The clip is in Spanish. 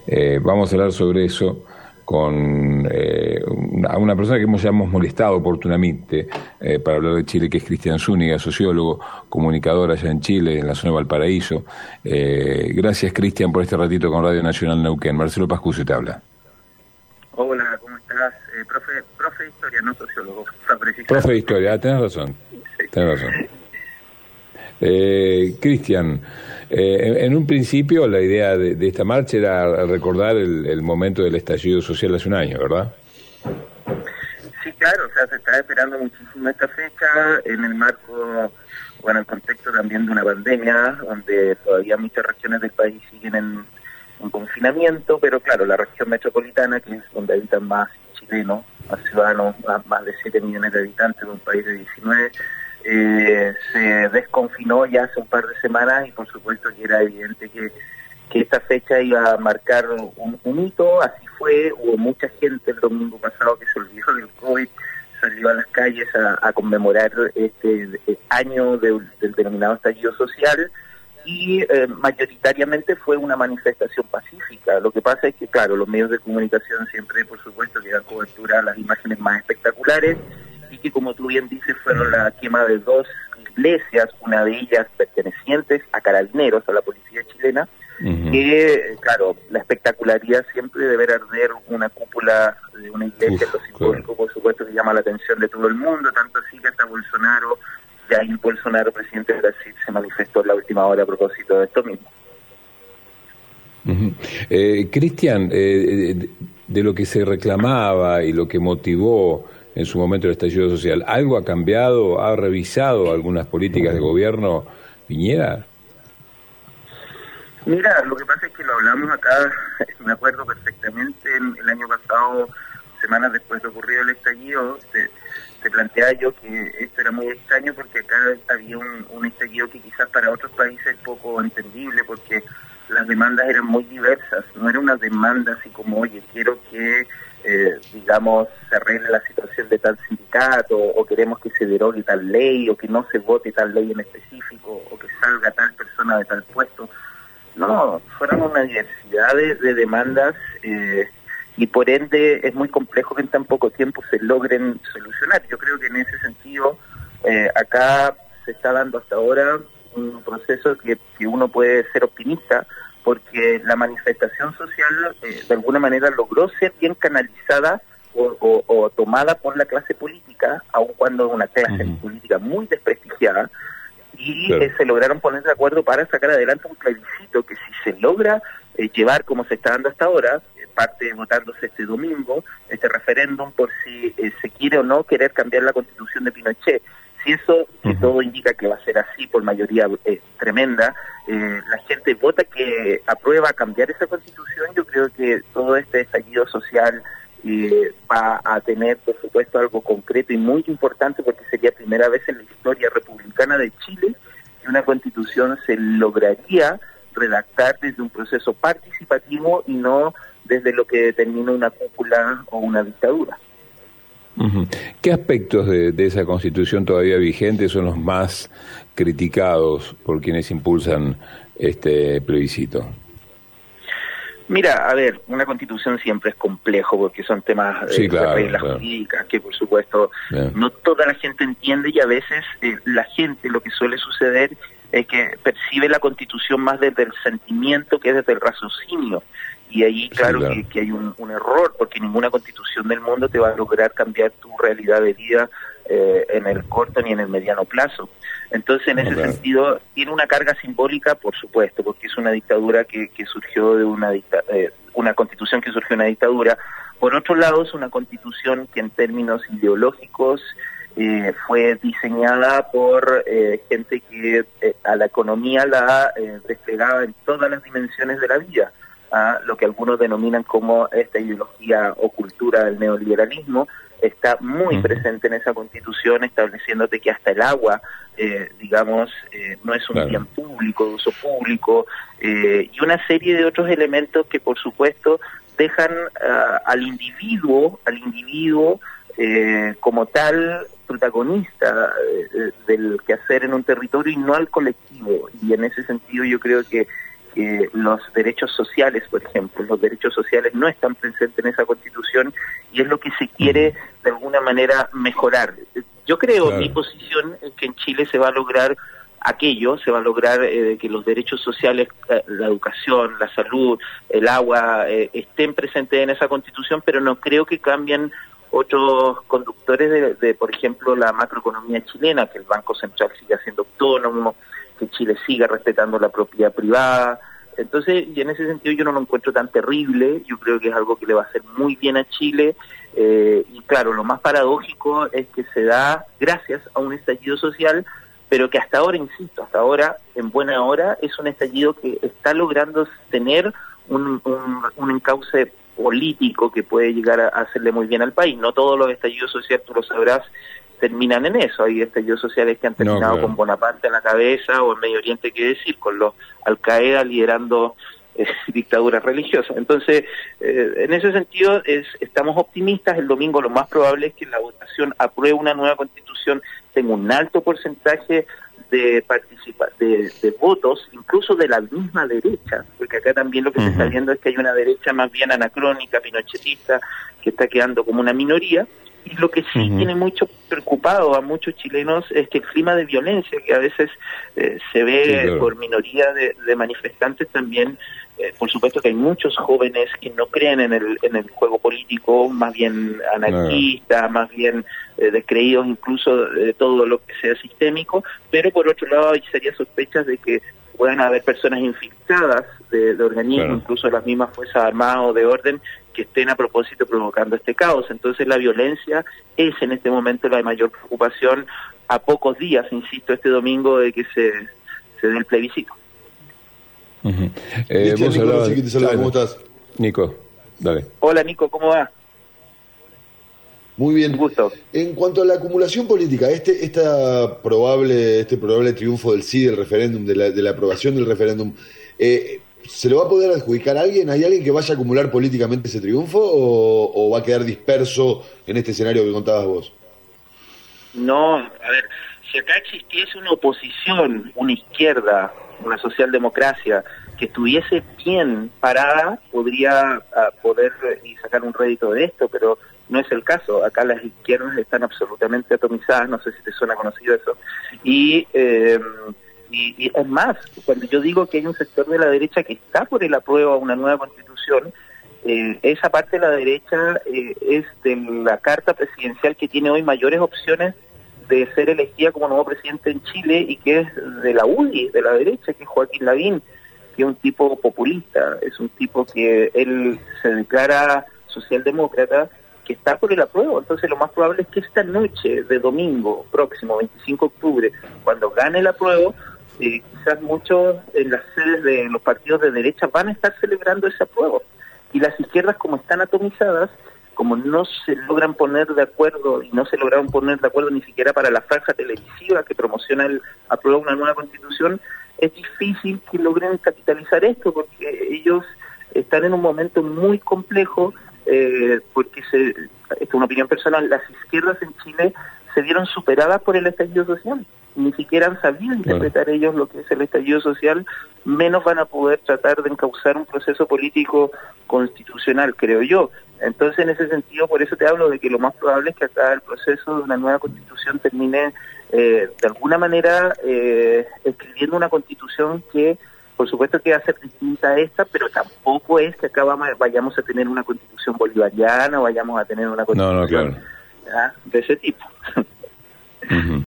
Vamos a hablar sobre eso con a una persona que ya hemos molestado oportunamente para hablar de Chile, que es Cristian Zúñiga, sociólogo, comunicador allá en Chile, en la zona de Valparaíso. Gracias, Cristian, por este ratito con Radio Nacional Neuquén. Marcelo Pascucio te habla. Hola, ¿cómo estás? Profe de historia, no sociólogo, para precisar. Profe de historia, tenés razón. Sí. Tenés razón. Cristian, en un principio la idea de esta marcha era recordar el momento del estallido social hace un año, ¿verdad? Sí, claro, o sea, se está esperando muchísimo esta fecha en el marco, bueno, el contexto también de una pandemia, donde todavía muchas regiones del país siguen en confinamiento, pero claro, la región metropolitana, que es donde habitan más chilenos, más ciudadanos, más de 7 millones de habitantes de un país de 19, se desconfinó ya hace un par de semanas y por supuesto que era evidente que esta fecha iba a marcar un hito. Así fue. Hubo mucha gente el domingo pasado que se olvidó del COVID, salió a las calles a conmemorar este año del denominado estallido social, y mayoritariamente fue una manifestación pacífica. Lo que pasa es que, claro, los medios de comunicación siempre, por supuesto, le dan cobertura a las imágenes más espectaculares, y que, como tú bien dices, fueron la quema de 2 iglesias, una de ellas pertenecientes a Carabineros, a la policía chilena, que, claro, la espectacularidad siempre de ver arder una cúpula de una iglesia, lo simbólico, por supuesto, que llama la atención de todo el mundo, tanto así que hasta Bolsonaro, Jair Bolsonaro, presidente de Brasil, se manifestó en la última hora a propósito de esto mismo. Cristian, de lo que se reclamaba y lo que motivó en su momento el estallido social, ¿algo ha cambiado? ¿Ha revisado algunas políticas de gobierno Piñera? Mira, lo que pasa es que lo hablamos acá, me acuerdo perfectamente, el año pasado, semanas después de ocurrido el estallido, te planteaba yo que esto era muy extraño porque acá había un estallido que quizás para otros países es poco entendible, porque las demandas eran muy diversas. No era una demanda así como, oye, quiero que, digamos, se arregle la situación de tal sindicato, o queremos que se derogue tal ley, o que no se vote tal ley en específico, o que salga tal persona de tal puesto. No, fueron una diversidad de demandas, y por ende es muy complejo que en tan poco tiempo se logren solucionar. Yo creo que en ese sentido acá se está dando hasta ahora un proceso que uno puede ser optimista, porque la manifestación social de alguna manera logró ser bien canalizada o tomada por la clase política, aun cuando es una clase política muy desprestigiada, y claro, se lograron poner de acuerdo para sacar adelante un plebiscito que, si se logra llevar como se está dando hasta ahora, parte votándose este domingo, este referéndum por si se quiere o no querer cambiar la constitución de Pinochet. Si eso, que todo indica que va a ser así por mayoría tremenda, la gente vota que aprueba cambiar esa constitución, yo creo que todo este estallido social va a tener, por supuesto, algo concreto y muy importante, porque sería primera vez en la historia republicana de Chile que una constitución se lograría redactar desde un proceso participativo y no desde lo que determina una cúpula o una dictadura. ¿Qué aspectos de esa constitución todavía vigente son los más criticados por quienes impulsan este plebiscito? Mira, a ver, una constitución siempre es complejo porque son temas de reglas jurídicas que, por supuesto, no toda la gente entiende, y a veces la gente, lo que suele suceder es que percibe la constitución más desde el sentimiento que desde el raciocinio. Y ahí, claro. Que hay un error, porque ninguna constitución del mundo te va a lograr cambiar tu realidad de vida en el corto ni en el mediano plazo. Entonces, en ese sentido, tiene una carga simbólica, por supuesto, porque es una dictadura que surgió de una constitución que surgió de una dictadura. Por otro lado, es una constitución que en términos ideológicos fue diseñada por gente que a la economía la desplegaba en todas las dimensiones de la vida. Lo que algunos denominan como esta ideología o cultura del neoliberalismo, está muy presente en esa constitución, estableciéndote que hasta el agua, no es un bien público, de uso público, y una serie de otros elementos que, por supuesto, dejan al individuo como tal protagonista del quehacer en un territorio y no al colectivo. Y en ese sentido yo creo que que los derechos sociales, por ejemplo, los derechos sociales no están presentes en esa Constitución y es lo que se quiere de alguna manera mejorar. Yo creo, mi posición es que en Chile se va a lograr aquello, se va a lograr que los derechos sociales, la educación, la salud, el agua, estén presentes en esa Constitución, pero no creo que cambien otros conductores de, por ejemplo, la macroeconomía chilena, que el Banco Central siga siendo autónomo, que Chile siga respetando la propiedad privada. Entonces, y en ese sentido yo no lo encuentro tan terrible, yo creo que es algo que le va a hacer muy bien a Chile, y claro, lo más paradójico es que se da gracias a un estallido social, pero que hasta ahora, insisto, hasta ahora, en buena hora, es un estallido que está logrando tener un encauce político que puede llegar a hacerle muy bien al país. No todos los estallidos sociales, tú lo sabrás, terminan en eso. Hay estallidos sociales que han terminado con Bonaparte en la cabeza, o en Medio Oriente, qué decir, con los Al-Qaeda liderando dictaduras religiosas. Entonces, en ese sentido, estamos optimistas. El domingo lo más probable es que la votación apruebe una nueva Constitución, tenga un alto porcentaje de votos, incluso de la misma derecha, porque acá también lo que se está viendo es que hay una derecha más bien anacrónica, pinochetista, que está quedando como una minoría. Y lo que sí tiene mucho preocupado a muchos chilenos es que el clima de violencia que a veces se ve por minoría de manifestantes también, por supuesto que hay muchos jóvenes que no creen en el juego político, más bien anarquistas, más bien descreídos incluso de todo lo que sea sistémico, pero por otro lado hay serias sospechas de que puedan haber personas infiltradas de organismos, incluso de las mismas Fuerzas Armadas o de orden, que estén a propósito provocando este caos. Entonces la violencia es en este momento la mayor preocupación a pocos días, insisto, este domingo de que se dé el plebiscito. Vos hablabas, ¿cómo estás? Nico, dale. Hola Nico, ¿cómo va? Muy bien. Un gusto. En cuanto a la acumulación política, este probable triunfo del sí del referéndum, de la aprobación del referéndum, ¿se lo va a poder adjudicar a alguien? ¿Hay alguien que vaya a acumular políticamente ese triunfo o va a quedar disperso en este escenario que contabas vos? No, a ver, si acá existiese una oposición, una izquierda, una socialdemocracia que estuviese bien parada, podría poder y sacar un rédito de esto, pero no es el caso. Acá las izquierdas están absolutamente atomizadas, no sé si te suena conocido eso, y es más, cuando yo digo que hay un sector de la derecha que está por el apruebo a una nueva Constitución, esa parte de la derecha es de la carta presidencial que tiene hoy mayores opciones de ser elegida como nuevo presidente en Chile, y que es de la UDI, de la derecha, que es Joaquín Lavín, que es un tipo populista, es un tipo que él se declara socialdemócrata, que está por el apruebo. Entonces lo más probable es que esta noche de domingo próximo, 25 de octubre, cuando gane el apruebo, quizás muchos en las sedes de los partidos de derecha van a estar celebrando ese apruebo. Y las izquierdas, como están atomizadas, como no se logran poner de acuerdo, y no se lograron poner de acuerdo ni siquiera para la franja televisiva que promociona el apruebo de una nueva Constitución, es difícil que logren capitalizar esto, porque ellos están en un momento muy complejo, porque esto es una opinión personal, las izquierdas en Chile se vieron superadas por el estallido social. Ni siquiera han sabido interpretar ellos lo que es el estallido social, menos van a poder tratar de encauzar un proceso político constitucional, creo yo. Entonces, en ese sentido, por eso te hablo de que lo más probable es que acá el proceso de una nueva Constitución termine de alguna manera escribiendo una Constitución que, por supuesto, que va a ser distinta a esta, pero tampoco es que acá vayamos a tener una Constitución bolivariana o vayamos a tener una Constitución de ese tipo.